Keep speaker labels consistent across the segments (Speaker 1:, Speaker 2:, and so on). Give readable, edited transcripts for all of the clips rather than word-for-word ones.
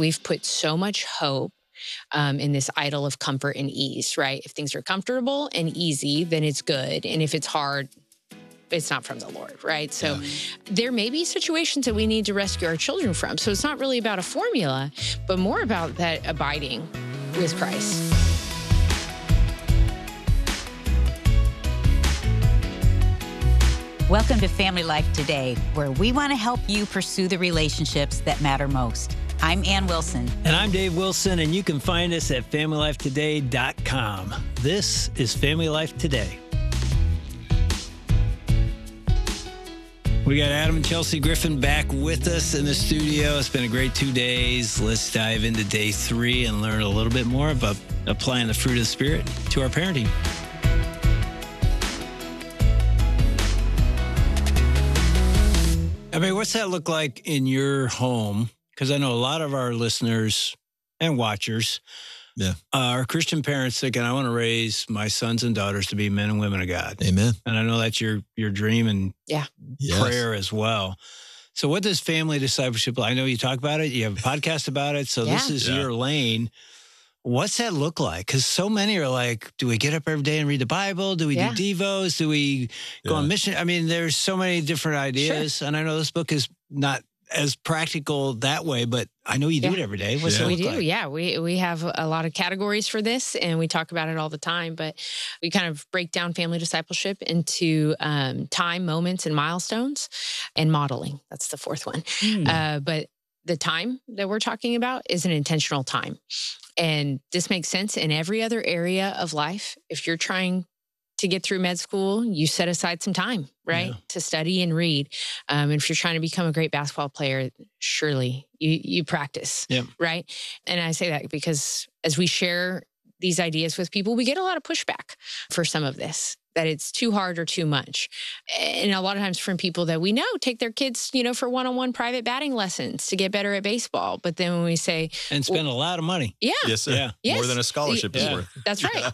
Speaker 1: we've put so much hope in this idol of comfort and ease, right? If things are comfortable and easy, then it's good. And if it's hard, it's not from the Lord, right? So there may be situations that we need to rescue our children from. So it's not really about a formula, but more about that abiding with Christ.
Speaker 2: Welcome to Family Life Today, where we want to help you pursue the relationships that matter most. I'm Ann Wilson.
Speaker 3: And I'm Dave Wilson, and you can find us at FamilyLifeToday.com. This is Family Life Today. We got Adam and Chelsea Griffin back with us in the studio. It's been a great 2 days. Let's dive into day 3 and learn a little bit more about applying the fruit of the Spirit to our parenting. I mean, what's that look like in your home? Because I know a lot of our listeners and watchers are Christian parents thinking, I want to raise my sons and daughters to be men and women of God.
Speaker 4: Amen.
Speaker 3: And I know that's your dream and prayer as well. So what does family discipleship, I know you talk about it, you have a podcast about it, so this is your lane. What's that look like? Because so many are like, do we get up every day and read the Bible? Do we do devos? Do we go on mission? I mean, there's so many different ideas. Sure. And I know this book is not as practical that way, but I know you do it every day. What's it look like?
Speaker 1: We do. We have a lot of categories for this, and we talk about it all the time. But we kind of break down family discipleship into time, moments, and milestones, and modeling. That's the fourth one. But the time that we're talking about is an intentional time. And this makes sense in every other area of life. If you're trying to get through med school, you set aside some time, right? To study and read. And if you're trying to become a great basketball player, surely you practice, right? And I say that because as we share these ideas with people, we get a lot of pushback for some of this, that it's too hard or too much. And a lot of times from people that we know take their kids, for one-on-one private batting lessons to get better at baseball. But then when we say...
Speaker 3: And spend a lot of money.
Speaker 1: Yeah.
Speaker 4: Yes, sir.
Speaker 1: Yeah.
Speaker 4: More than a scholarship is worth.
Speaker 1: That's right.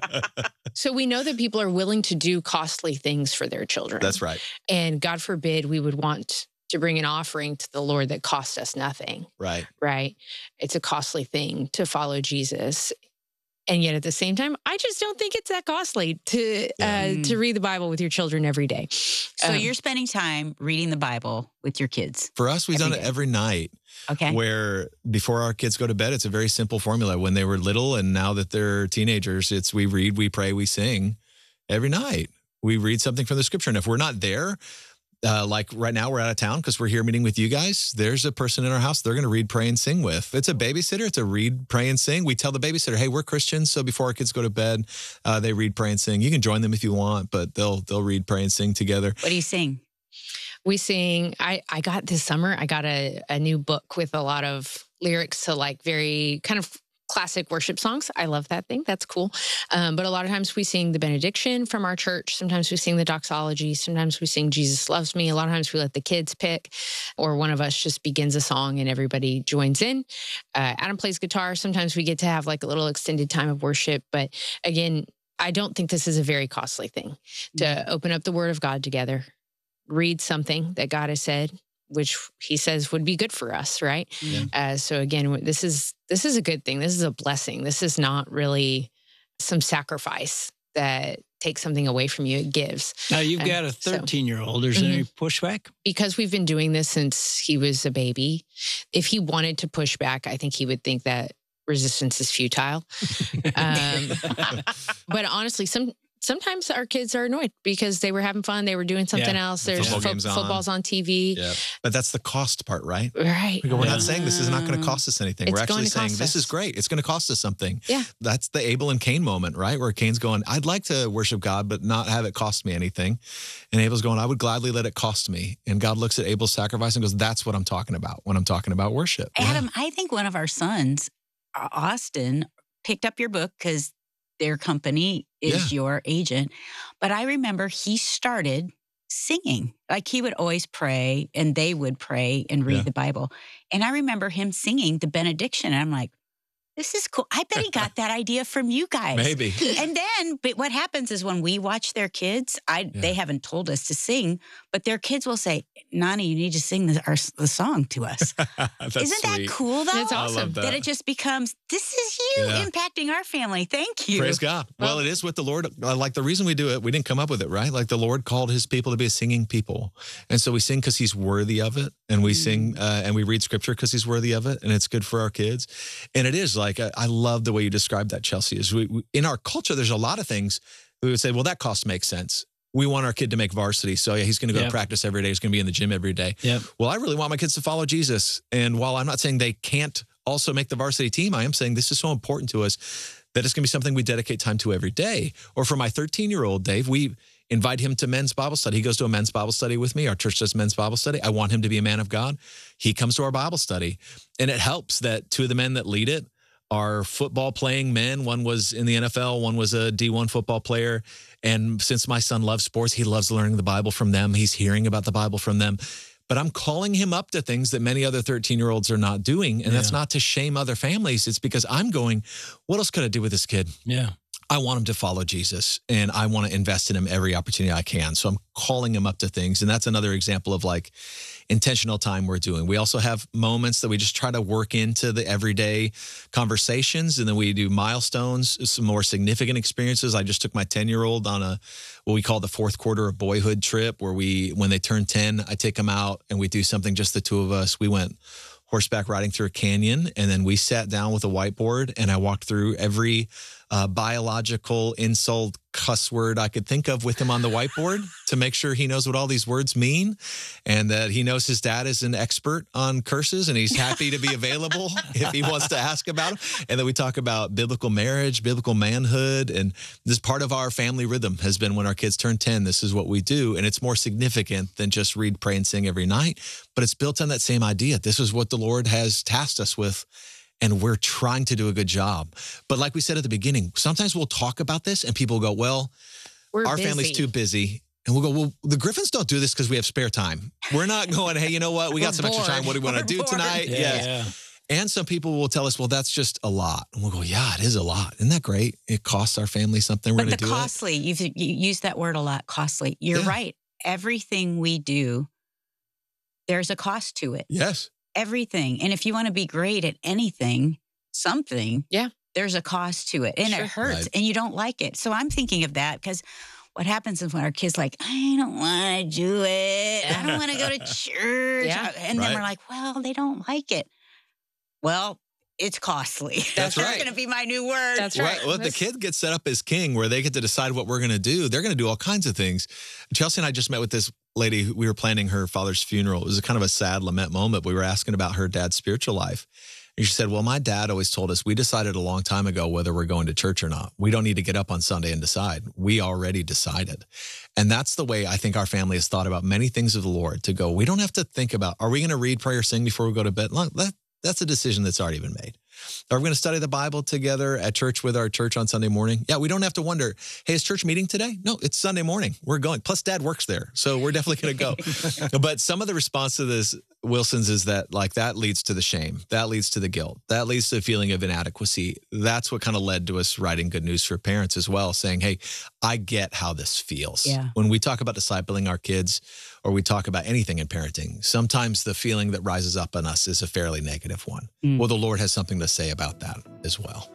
Speaker 1: So we know that people are willing to do costly things for their children.
Speaker 4: That's right.
Speaker 1: And God forbid we would want to bring an offering to the Lord that costs us nothing.
Speaker 4: Right.
Speaker 1: Right. It's a costly thing to follow Jesus. And yet at the same time, I just don't think it's that costly to read the Bible with your children every day.
Speaker 2: So you're spending time reading the Bible with your kids?
Speaker 4: For us, we've done it every night.
Speaker 2: Okay.
Speaker 4: Where before our kids go to bed, it's a very simple formula. When they were little and now that they're teenagers, it's we read, we pray, we sing every night. We read something from the scripture. And if we're not there, like right now we're out of town because we're here meeting with you guys, there's a person in our house they're going to read, pray, and sing with. It's a babysitter. It's a read, pray, and sing. We tell the babysitter, hey, we're Christians, so before our kids go to bed, they read, pray, and sing. You can join them if you want, but they'll read, pray, and sing together.
Speaker 2: What do you sing?
Speaker 1: We sing, I got this summer, I got a new book with a lot of lyrics to like very kind of classic worship songs. I love that thing. That's cool. But a lot of times we sing the benediction from our church. Sometimes we sing the doxology. Sometimes we sing Jesus Loves Me. A lot of times we let the kids pick, or one of us just begins a song and everybody joins in. Adam plays guitar. Sometimes we get to have like a little extended time of worship. But again, I don't think this is a very costly thing to open up the Word of God together, read something that God has said, which he says would be good for us, right?
Speaker 4: Yeah.
Speaker 1: So again, this is a good thing. This is a blessing. This is not really some sacrifice that takes something away from you. It gives.
Speaker 3: Now you've got a 13-year-old. Is there any pushback?
Speaker 1: Because we've been doing this since he was a baby. If he wanted to push back, I think he would think that resistance is futile. But honestly, sometimes our kids are annoyed because they were having fun. They were doing something else. There's football's on TV.
Speaker 4: Yeah. But that's the cost part, right?
Speaker 1: Right.
Speaker 4: We're not saying this is not going to cost us anything. We're actually saying this is great. It's going to cost us something.
Speaker 1: Yeah.
Speaker 4: That's the Abel and Cain moment, right? Where Cain's going, I'd like to worship God, but not have it cost me anything. And Abel's going, I would gladly let it cost me. And God looks at Abel's sacrifice and goes, that's what I'm talking about when I'm talking about worship.
Speaker 2: Adam, I think one of our sons, Austin, picked up your book because their company is your agent. But I remember he started singing. Like he would always pray and they would pray and read the Bible. And I remember him singing the benediction. And I'm like, this is cool. I bet he got that idea from you guys.
Speaker 4: Maybe.
Speaker 2: And then, but what happens is when we watch their kids, they haven't told us to sing, but their kids will say, Nani, you need to sing the song to us. Isn't that cool, though?
Speaker 1: That's awesome.
Speaker 4: I love
Speaker 2: that it just becomes, this is you impacting our family. Thank you.
Speaker 4: Praise God. Well, it is what the Lord, like the reason we do it, we didn't come up with it, right? Like the Lord called his people to be a singing people. And so we sing because he's worthy of it. And we sing and we read scripture because he's worthy of it. And it's good for our kids. And it is like, I love the way you described that, Chelsea, is we in our culture, there's a lot of things we would say, well, that cost makes sense. We want our kid to make varsity. So yeah, he's going to go to practice every day. He's going to be in the gym every day. Yep. Well, I really want my kids to follow Jesus. And while I'm not saying they can't also make the varsity team, I am saying this is so important to us that it's going to be something we dedicate time to every day. Or for my 13-year-old, Dave, we invite him to men's Bible study. He goes to a men's Bible study with me. Our church does men's Bible study. I want him to be a man of God. He comes to our Bible study. And it helps that two of the men that lead it are football playing men. One was in the NFL. One was a D1 football player. And since my son loves sports, he loves learning the Bible from them. He's hearing about the Bible from them. But I'm calling him up to things that many other 13-year-olds are not doing. And that's not to shame other families. It's because I'm going, what else could I do with this kid? Yeah. I want him to follow Jesus, and I want to invest in him every opportunity I can. So I'm calling him up to things. And that's another example of like intentional time we're doing. We also have moments that we just try to work into the everyday conversations. And then we do milestones, some more significant experiences. I just took my 10-year-old on what we call the fourth quarter of boyhood trip, where when they turn 10, I take them out and we do something, just the two of us. We went horseback riding through a canyon, and then we sat down with a whiteboard and I walked through every biological insult cuss word I could think of with him on the whiteboard to make sure he knows what all these words mean, and that he knows his dad is an expert on curses and he's happy to be available if he wants to ask about them. And then we talk about biblical marriage, biblical manhood. And this part of our family rhythm has been when our kids turn 10, this is what we do. And it's more significant than just read, pray, and sing every night, but it's built on that same idea. This is what the Lord has tasked us with, and we're trying to do a good job. But like we said at the beginning, sometimes we'll talk about this and people go, well, our family's too busy. And we'll go, well, the Griffins don't do this because we have spare time. We're not going, hey, you know what? We got some extra time. What do we want to do tonight? Yeah. And some people will tell us, well, that's just a lot. And we'll go, yeah, it is a lot. Isn't that great? It costs our family something. We're going to do
Speaker 2: costly, you used that word a lot, costly. You're right. Everything we do, there's a cost to it.
Speaker 4: Yes.
Speaker 2: Everything. And if you want to be great at anything, something, there's a cost to it. And it hurts and you don't like it. So I'm thinking of that because what happens is when our kids like, I don't want to do it. I don't want to go to church. And then we're like, well, they don't like it. Well, it's costly. That's going to be my new word.
Speaker 1: That's right.
Speaker 4: Well, the kid gets set up as king where they get to decide what we're going to do. They're going to do all kinds of things. Chelsea and I just met with this lady. We were planning her father's funeral. It was a kind of a sad lament moment. We were asking about her dad's spiritual life. And she said, well, my dad always told us, we decided a long time ago whether we're going to church or not. We don't need to get up on Sunday and decide. We already decided. And that's the way I think our family has thought about many things of the Lord, to go, we don't have to think about, are we going to read, pray, or sing before we go to bed? That's a decision that's already been made. Are we going to study the Bible together at church with our church on Sunday morning? Yeah, we don't have to wonder, hey, is church meeting today? No, it's Sunday morning. We're going. Plus, Dad works there, so we're definitely going to go. But some of the response to this, Wilson's, is that like that leads to the shame. That leads to the guilt. That leads to the feeling of inadequacy. That's what kind of led to us writing Good News for Parents as well, saying, hey, I get how this feels. Yeah. When we talk about discipling our kids, or we talk about anything in parenting, sometimes the feeling that rises up in us is a fairly negative one. Well, the Lord has something to say about that as well.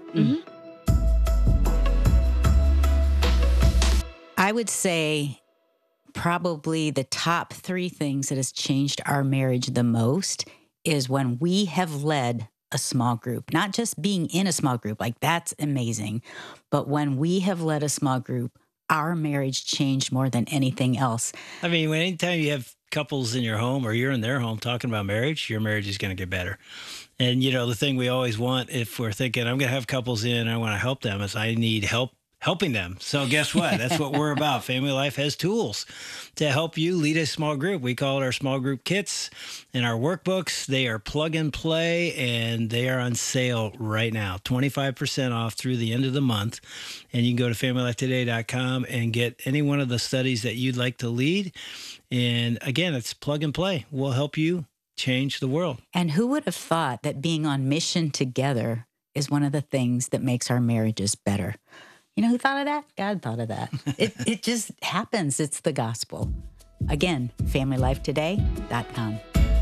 Speaker 2: I would say probably the top 3 things that has changed our marriage the most is when we have led a small group, not just being in a small group, like that's amazing. But when we have led a small group, our marriage changed more than anything else.
Speaker 5: I mean, anytime you have couples in your home or you're in their home talking about marriage, your marriage is going to get better. And, you know, the thing we always want, if we're thinking, I'm going to have couples in, I want to help them, is I need help helping them. So guess what? That's what we're about. Family Life has tools to help you lead a small group. We call it our small group kits and our workbooks. They are plug and play, and they are on sale right now, 25% off through the end of the month. And you can go to familylifetoday.com and get any one of the studies that you'd like to lead. And again, it's plug and play. We'll help you change the world.
Speaker 2: And who would have thought that being on mission together is one of the things that makes our marriages better. You know who thought of that? God thought of that. It just happens. It's the gospel. Again, familylifetoday.com.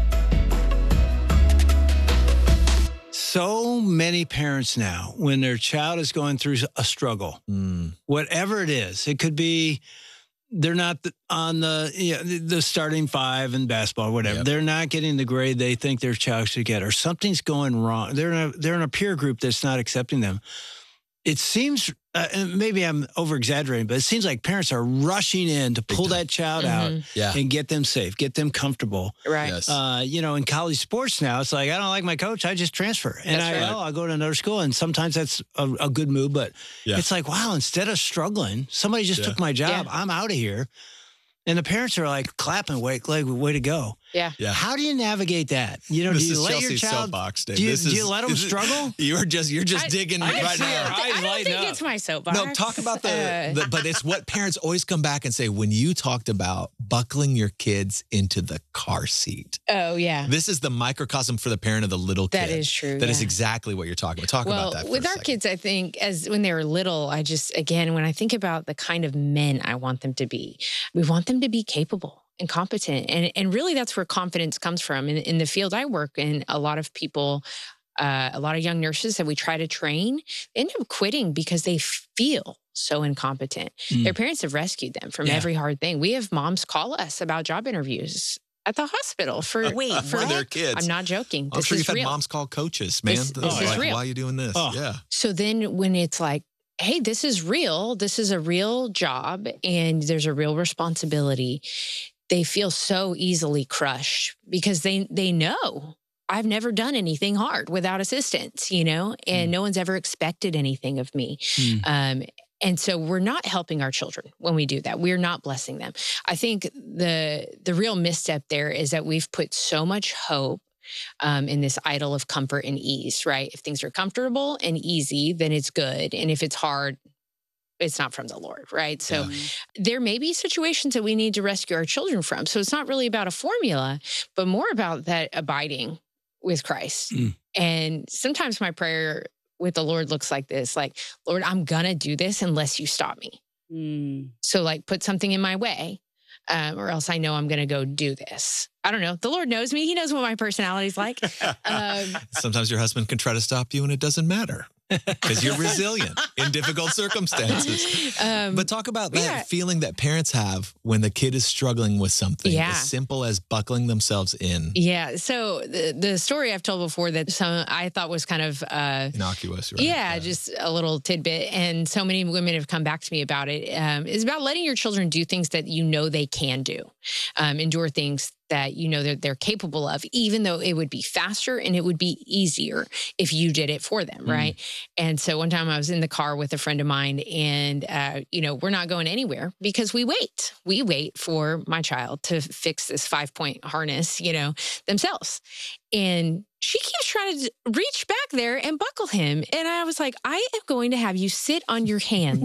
Speaker 3: So many parents now, when their child is going through a struggle, whatever it is, it could be they're not on the starting five in basketball or whatever. Yep. They're not getting the grade they think their child should get, or something's going wrong. They're in a peer group that's not accepting them. It seems, and maybe I'm over-exaggerating, but it seems like parents are rushing in to pull that child out and get them safe, get them comfortable.
Speaker 1: Right. Yes.
Speaker 3: In college sports now, it's like, I don't like my coach, I just transfer. And I'll go to another school, and sometimes that's a good move, but it's like, wow, instead of struggling, somebody just took my job, I'm out of here. And the parents are like clapping, way to go.
Speaker 1: Yeah.
Speaker 3: How do you navigate that? Do you let
Speaker 4: Chelsea's
Speaker 3: your child?
Speaker 4: Soapbox, Dave.
Speaker 3: Do you let them struggle?
Speaker 4: You're just digging right now.
Speaker 1: I don't think it's my soapbox.
Speaker 4: No, talk about but it's what parents always come back and say when you talked about buckling your kids into the car seat.
Speaker 1: Oh, yeah.
Speaker 4: This is the microcosm for the parent of the little kid.
Speaker 1: That is true.
Speaker 4: That is exactly what you're talking about. Talk about that for
Speaker 1: with
Speaker 4: a
Speaker 1: our
Speaker 4: second.
Speaker 1: kids, I think when they were little, when I think about the kind of men I want them to be, we want them to be capable and competent. And really that's where confidence comes from. In the field I work in, a lot of people, a lot of young nurses that we try to train end up quitting because they feel so incompetent. Their parents have rescued them from every hard thing. We have moms call us about job interviews at the hospital for
Speaker 4: their kids.
Speaker 1: I'm not joking.
Speaker 4: I'm sure you've had moms call coaches, man.
Speaker 1: This is real.
Speaker 4: Why are you doing this? Oh. Yeah.
Speaker 1: So then when it's like, hey, this is real, this is a real job, and there's a real responsibility, they feel so easily crushed because they know I've never done anything hard without assistance, and no one's ever expected anything of me. And so we're not helping our children when we do that. We're not blessing them. I think the real misstep there is that we've put so much hope in this idol of comfort and ease, right? If things are comfortable and easy, then it's good. And if it's hard, it's not from the Lord, right? So there may be situations that we need to rescue our children from. So it's not really about a formula, but more about that abiding with Christ. And sometimes my prayer with the Lord looks like this, like, Lord, I'm going to do this unless you stop me. So put something in my way, or else I know I'm going to go do this. I don't know. The Lord knows me. He knows what my personality's like.
Speaker 4: Sometimes your husband can try to stop you and it doesn't matter. Because you're resilient in difficult circumstances. But talk about that feeling that parents have when the kid is struggling with something as simple as buckling themselves in.
Speaker 1: Yeah. So the story I've told before that I thought was kind of
Speaker 4: innocuous, right?
Speaker 1: Yeah, just a little tidbit. And so many women have come back to me about it. Is about letting your children do things that they can do, endure things that that they're capable of, even though it would be faster and it would be easier if you did it for them, right? And so one time I was in the car with a friend of mine and, we're not going anywhere because we wait. We wait for my child to fix this 5-point harness, themselves. And she keeps trying to reach back there and buckle him. And I was like, I am going to have you sit on your hands.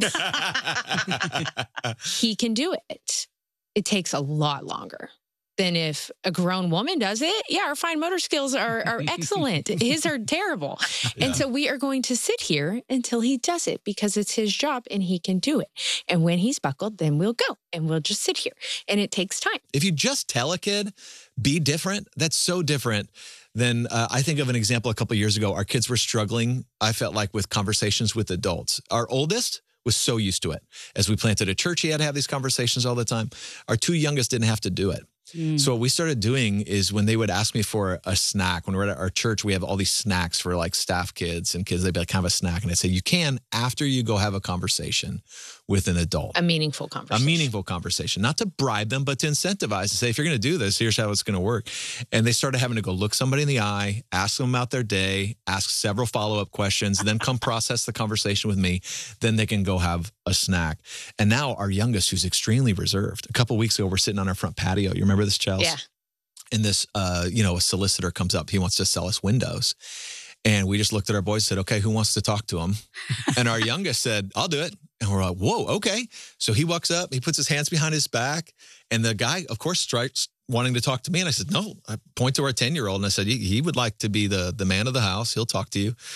Speaker 1: He can do it. It takes a lot longer than if a grown woman does it. Yeah, our fine motor skills are excellent. His are terrible. And so we are going to sit here until he does it because it's his job and he can do it. And when he's buckled, then we'll go and we'll just sit here. And it takes time.
Speaker 4: If you just tell a kid, be different, that's so different than I think of an example a couple of years ago. Our kids were struggling, I felt like, with conversations with adults. Our oldest was so used to it. As we planted a church, he had to have these conversations all the time. Our two youngest didn't have to do it. So what we started doing is when they would ask me for a snack, when we're at our church, we have all these snacks for staff kids and kids, they'd be like, kind of a snack. And I'd say, you can after you go have a conversation with an adult.
Speaker 1: A meaningful conversation.
Speaker 4: A meaningful conversation. Not to bribe them, but to incentivize and say, if you're going to do this, here's how it's going to work. And they started having to go look somebody in the eye, ask them about their day, ask several follow-up questions, then come process the conversation with me. Then they can go have a snack. And now our youngest, who's extremely reserved, a couple of weeks ago, we're sitting on our front patio. You remember this, Chelsea?
Speaker 1: Yeah.
Speaker 4: And this, a solicitor comes up. He wants to sell us windows. And we just looked at our boys and said, okay, who wants to talk to him? And our youngest said, I'll do it. And we're like, whoa, okay. So he walks up, he puts his hands behind his back. And the guy, of course, starts wanting to talk to me. And I said, no. I point to our 10-year-old and I said, he would like to be the man of the house. He'll talk to you.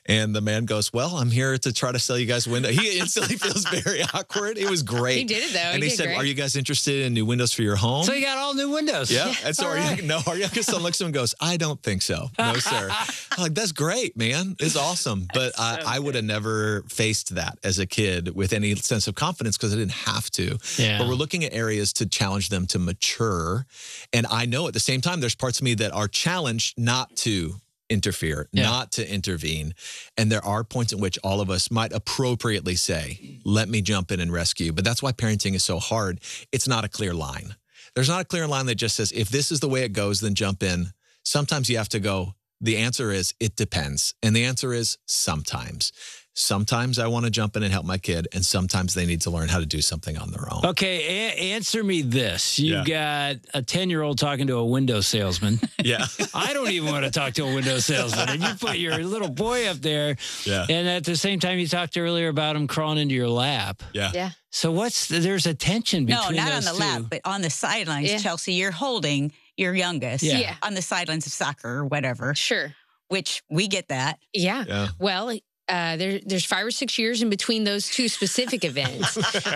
Speaker 4: And the man goes, well, I'm here to try to sell you guys windows. He instantly feels very awkward. It was great.
Speaker 1: He did it, though.
Speaker 4: And he said, are you guys interested in new windows for your home?
Speaker 3: So you got all new windows.
Speaker 4: Yeah. And so our youngest son looks at him and goes, I don't think so. No, sir. I'm like, that's great, man. It's awesome. But I would have never faced that as a kid with any sense of confidence because I didn't have to.
Speaker 3: Yeah.
Speaker 4: But we're looking at areas to challenge them to mature. And I know at the same time, there's parts of me that are challenged not to interfere, not to intervene. And there are points in which all of us might appropriately say, let me jump in and rescue. But that's why parenting is so hard. It's not a clear line. There's not a clear line that just says, if this is the way it goes, then jump in. Sometimes you have to go, the answer is, it depends. And the answer is sometimes. Sometimes I want to jump in and help my kid, and sometimes they need to learn how to do something on their own.
Speaker 3: Okay, answer me this. You've got a 10-year-old talking to a window salesman.
Speaker 4: Yeah.
Speaker 3: I don't even want to talk to a window salesman. And you put your little boy up there.
Speaker 4: Yeah.
Speaker 3: And at the same time, you talked earlier about him crawling into your lap.
Speaker 4: Yeah.
Speaker 1: Yeah.
Speaker 3: So there's a tension between
Speaker 2: No, not
Speaker 3: those
Speaker 2: on the
Speaker 3: two.
Speaker 2: lap, but on the sidelines, Chelsea, you're holding your youngest on the sidelines of soccer or whatever.
Speaker 1: Sure.
Speaker 2: Which we get that.
Speaker 1: Yeah. Well, there's 5 or 6 years in between those two specific events.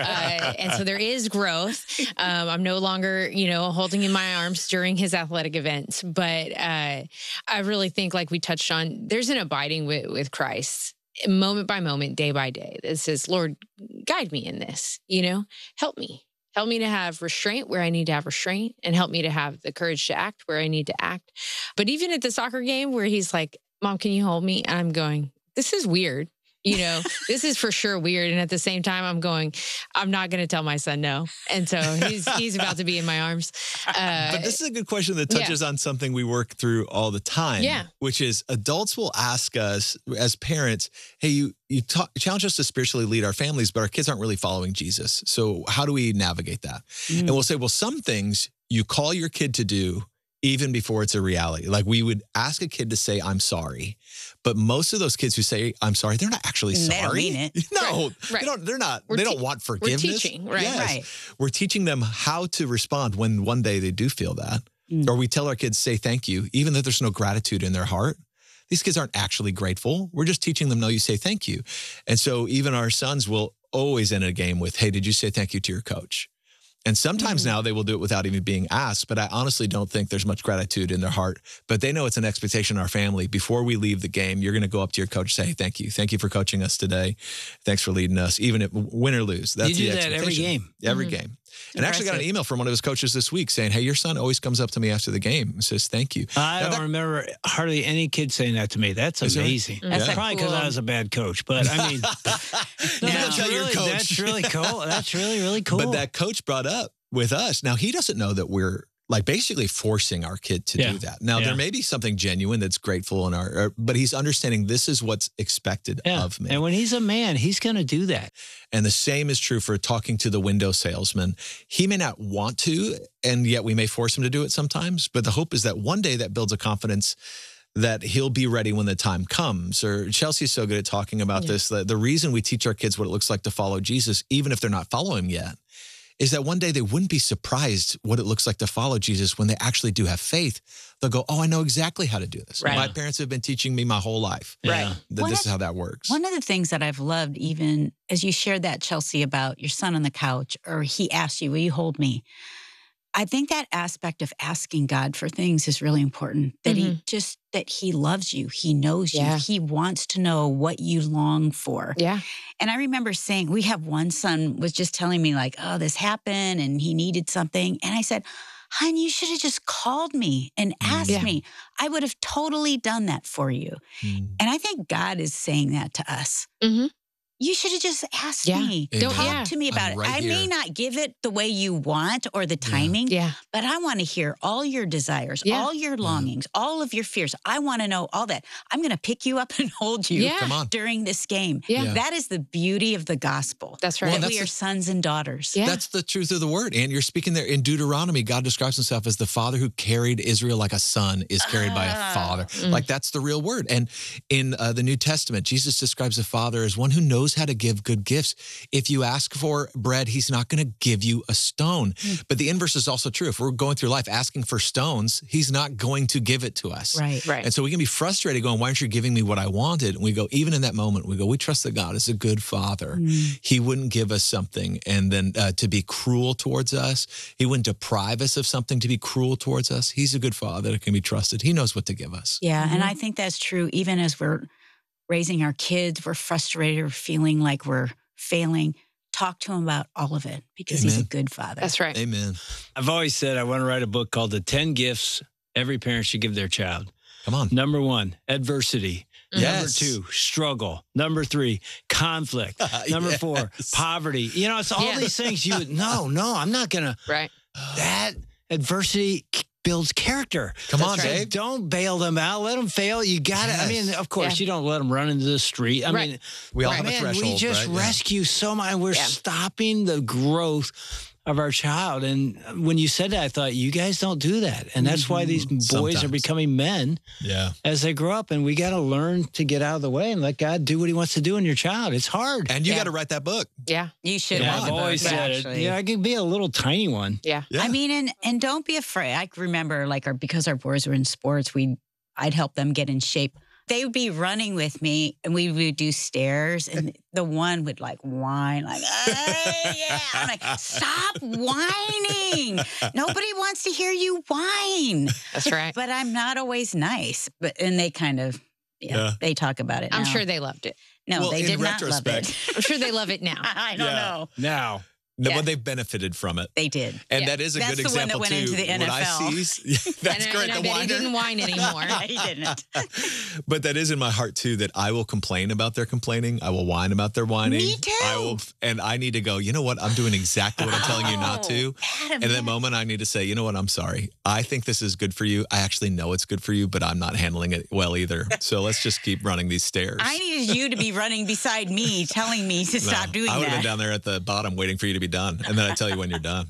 Speaker 1: And so there is growth. I'm no longer, holding in my arms during his athletic events. But I really think, like we touched on, there's an abiding with Christ, moment by moment, day by day, that says, Lord, guide me in this, help me. Help me to have restraint where I need to have restraint, and help me to have the courage to act where I need to act. But even at the soccer game where he's like, Mom, can you hold me? And I'm going, this is weird. This is for sure weird. And at the same time, I'm going, I'm not going to tell my son no. And so he's about to be in my arms.
Speaker 4: But this is a good question that touches on something we work through all the time, which is adults will ask us as parents, hey, you challenge us to spiritually lead our families, but our kids aren't really following Jesus. So how do we navigate that? And we'll say, well, some things you call your kid to do even before it's a reality. Like we would ask a kid to say, I'm sorry. But most of those kids who say, I'm sorry, they're not actually sorry.
Speaker 2: They don't mean it.
Speaker 4: No,
Speaker 1: right.
Speaker 4: They're not. They don't want forgiveness.
Speaker 1: We're teaching, right?
Speaker 4: Yes.
Speaker 2: Right.
Speaker 4: We're teaching them how to respond when one day they do feel that. Or we tell our kids, say thank you, even though there's no gratitude in their heart. These kids aren't actually grateful. We're just teaching them, no, you say thank you. And so even our sons will always end a game with, hey, did you say thank you to your coach? And sometimes now they will do it without even being asked, but I honestly don't think there's much gratitude in their heart. But they know it's an expectation in our family. Before we leave the game, you're going to go up to your coach and say, hey, thank you. Thank you for coaching us today. Thanks for leading us, even if win or lose. That's
Speaker 3: you do
Speaker 4: the
Speaker 3: that every game.
Speaker 4: Every game. And I actually got an email from one of his coaches this week saying, hey, your son always comes up to me after the game and says, thank you.
Speaker 3: I don't remember hardly any kid saying that to me. That's amazing. That's probably because I was a bad coach. But I mean, that's really cool. That's really, really cool.
Speaker 4: But that coach brought up with us. Now, he doesn't know that we're like basically forcing our kid to do that. Now, there may be something genuine that's grateful in but he's understanding this is what's expected of me.
Speaker 3: And when he's a man, he's going to do that.
Speaker 4: And the same is true for talking to the window salesman. He may not want to, and yet we may force him to do it sometimes. But the hope is that one day that builds a confidence that he'll be ready when the time comes. Or Chelsea's so good at talking about this, that the reason we teach our kids what it looks like to follow Jesus, even if they're not following him yet, is that one day they wouldn't be surprised what it looks like to follow Jesus when they actually do have faith. They'll go, oh, I know exactly how to do this. Right. My parents have been teaching me my whole life.
Speaker 2: Right.
Speaker 4: That this is how that works.
Speaker 2: One of the things that I've loved, even as you shared that, Chelsea, about your son on the couch, or he asked you, will you hold me? I think that aspect of asking God for things is really important. That that he loves you. He knows you. He wants to know what you long for.
Speaker 1: Yeah.
Speaker 2: And I remember saying, we have one son was just telling me like, oh, this happened and he needed something. And I said, hon, you should have just called me and asked me. I would have totally done that for you. And I think God is saying that to us. You should have just asked me. Talk to me about it. I may not give it the way you want or the timing, but I want to hear all your desires, all your longings, all of your fears. I want to know all that. I'm going to pick you up and hold you during this game. That is the beauty of the gospel.
Speaker 1: That's right.
Speaker 2: That we are sons and daughters.
Speaker 4: That's the truth of the word. And you're speaking there in Deuteronomy, God describes himself as the father who carried Israel like a son is carried by a father. Like that's the real word. And in the New Testament, Jesus describes the father as one who knows knows how to give good gifts. If you ask for bread, he's not going to give you a stone. But the inverse is also true. If we're going through life asking for stones, he's not going to give it to us.
Speaker 2: Right.
Speaker 4: And so we can be frustrated going, why aren't you giving me what I wanted? And we go, even in that moment, we go, we trust that God is a good father. He wouldn't give us something and then to be cruel towards us. He wouldn't deprive us of something to be cruel towards us. He's a good father that can be trusted. He knows what to give us.
Speaker 2: Yeah. And I think that's true. Even as we're raising our kids, we're frustrated or feeling like we're failing. Talk to him about all of it because he's a good father.
Speaker 1: That's right.
Speaker 4: Amen.
Speaker 5: I've always said I want to write a book called The 10 Gifts Every Parent Should Give Their Child.
Speaker 4: Come on.
Speaker 5: Number 1, adversity.
Speaker 4: Yes.
Speaker 5: Number 2, struggle. Number 3, conflict. Number 4, poverty. You know, it's all these things you would, no, I'm not going to.
Speaker 1: Right.
Speaker 5: That adversity builds character.
Speaker 4: Come on, Dave.
Speaker 5: Don't bail them out. Let them fail. You got to, I mean, of course, you don't let them run into the street. I mean,
Speaker 4: we all have a threshold.
Speaker 5: We just rescue so much. We're stopping the growth of our child. And when you said that, I thought, you guys don't do that. And that's why these boys are becoming men as they grow up. And we got to learn to get out of the way and let God do what he wants to do in your child. It's hard.
Speaker 4: And you got to write that book.
Speaker 1: Yeah.
Speaker 2: You should.
Speaker 5: I've always said it. Yeah, I can be a little tiny one.
Speaker 1: Yeah.
Speaker 2: I mean, and don't be afraid. I remember because our boys were in sports, I'd help them get in shape. They would be running with me and we would do stairs and the one would like whine like, I'm like, stop whining. Nobody wants to hear you whine.
Speaker 1: That's right.
Speaker 2: But I'm not always nice. And they kind of, they talk about it now.
Speaker 1: I'm sure they loved it.
Speaker 2: No, they did not love it.
Speaker 1: I'm sure they love it now.
Speaker 2: I don't know.
Speaker 5: Now.
Speaker 4: But they've benefited from it.
Speaker 2: They did.
Speaker 4: And that is a good example,
Speaker 2: That's the one that went into the NFL.
Speaker 4: What I see, that's great.
Speaker 1: And I bet he didn't whine anymore.
Speaker 2: He didn't.
Speaker 4: But that is in my heart, too, that I will complain about their complaining. I will whine about their whining.
Speaker 2: Me too.
Speaker 4: And I need to go, you know what? I'm doing exactly what I'm telling you not to.
Speaker 2: Adam,
Speaker 4: and in that moment, I need to say, you know what? I'm sorry. I think this is good for you. I actually know it's good for you, but I'm not handling it well either. So let's just keep running these stairs.
Speaker 2: I needed you to be running beside me, telling me to stop doing that.
Speaker 4: I would have been down there at the bottom waiting for you to be done. And then I tell you when you're done.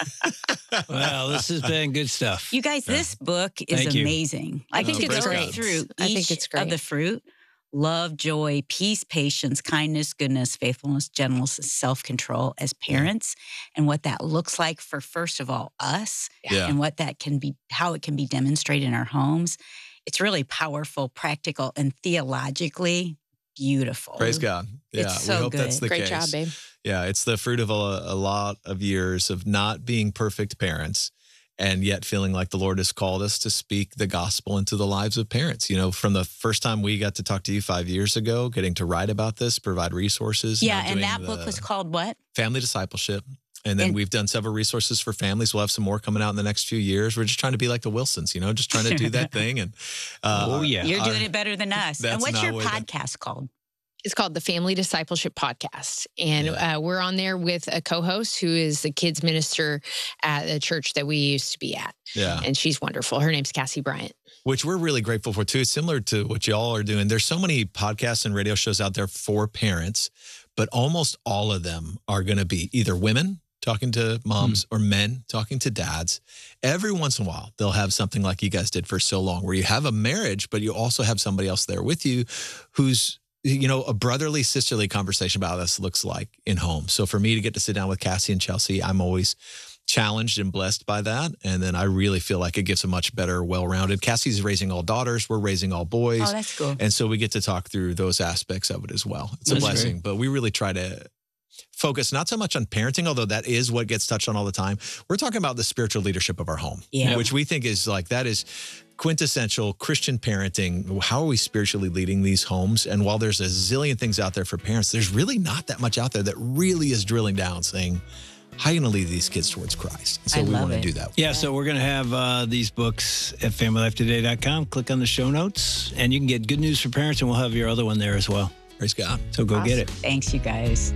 Speaker 5: Well, this has been good stuff.
Speaker 2: You guys, this book is amazing.
Speaker 1: I think it's great.
Speaker 2: Through each of the fruit: love, joy, peace, patience, kindness, goodness, faithfulness, gentleness, self-control as parents, and what that looks like for, first of all, us, and what that can be, how it can be demonstrated in our homes. It's really powerful, practical, and theologically beautiful.
Speaker 4: Praise God. Yeah,
Speaker 2: it's so
Speaker 4: we hope
Speaker 2: good.
Speaker 4: that's the
Speaker 1: Great
Speaker 4: case.
Speaker 1: job, babe.
Speaker 4: Yeah, it's the fruit of a lot of years of not being perfect parents and yet feeling like the Lord has called us to speak the gospel into the lives of parents. You know, from the first time we got to talk to you 5 years ago, getting to write about this, provide resources.
Speaker 2: Yeah, and that book was called what?
Speaker 4: Family Discipleship. And then we've done several resources for families. We'll have some more coming out in the next few years. We're just trying to be like the Wilsons, you know, just trying to do that thing. And
Speaker 2: You're doing it better than us. And what's your podcast called?
Speaker 1: It's called the Family Discipleship Podcast. And we're on there with a co-host who is the kids minister at the church that we used to be at.
Speaker 4: Yeah.
Speaker 1: And she's wonderful. Her name's Cassie Bryant.
Speaker 4: Which we're really grateful for, too. It's similar to what y'all are doing. There's so many podcasts and radio shows out there for parents, but almost all of them are going to be either women talking to moms or men talking to dads. Every once in a while, they'll have something like you guys did for so long, where you have a marriage, but you also have somebody else there with you who's, you know, a brotherly, sisterly conversation about how this looks like in home. So for me to get to sit down with Cassie and Chelsea, I'm always challenged and blessed by that. And then I really feel like it gives a much better, well-rounded. Cassie's raising all daughters. We're raising all boys.
Speaker 2: Oh, that's cool.
Speaker 4: And so we get to talk through those aspects of it as well. It's a blessing, great. But we really try to focus not so much on parenting, although that is what gets touched on all the time. We're talking about the spiritual leadership of our home, which we think is like, that is quintessential Christian parenting. How are we spiritually leading these homes? And while there's a zillion things out there for parents, there's really not that much out there that really is drilling down saying, how are you going to lead these kids towards Christ? And so we want to do that.
Speaker 5: Yeah, so we're going to have these books at familylifetoday.com. Click on the show notes, and you can get Good News for Parents, and we'll have your other one there as well.
Speaker 4: Praise God.
Speaker 5: So go get it.
Speaker 2: Thanks, you guys.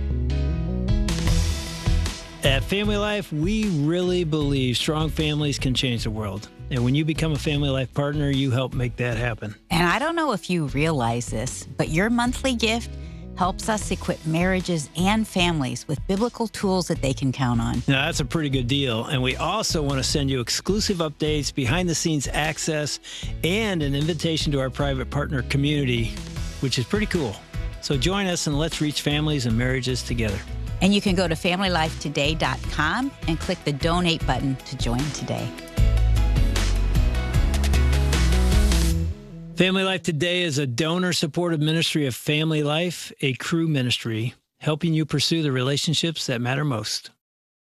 Speaker 5: At Family Life, we really believe strong families can change the world. And when you become a Family Life partner, you help make that happen.
Speaker 2: And I don't know if you realize this, but your monthly gift helps us equip marriages and families with biblical tools that they can count on.
Speaker 5: Now, that's a pretty good deal. And we also want to send you exclusive updates, behind-the-scenes access, and an invitation to our private partner community, which is pretty cool. So join us and let's reach families and marriages together.
Speaker 2: And you can go to familylifetoday.com and click the donate button to join today.
Speaker 5: Family Life Today is a donor-supported ministry of Family Life, a Cru ministry, helping you pursue the relationships that matter most.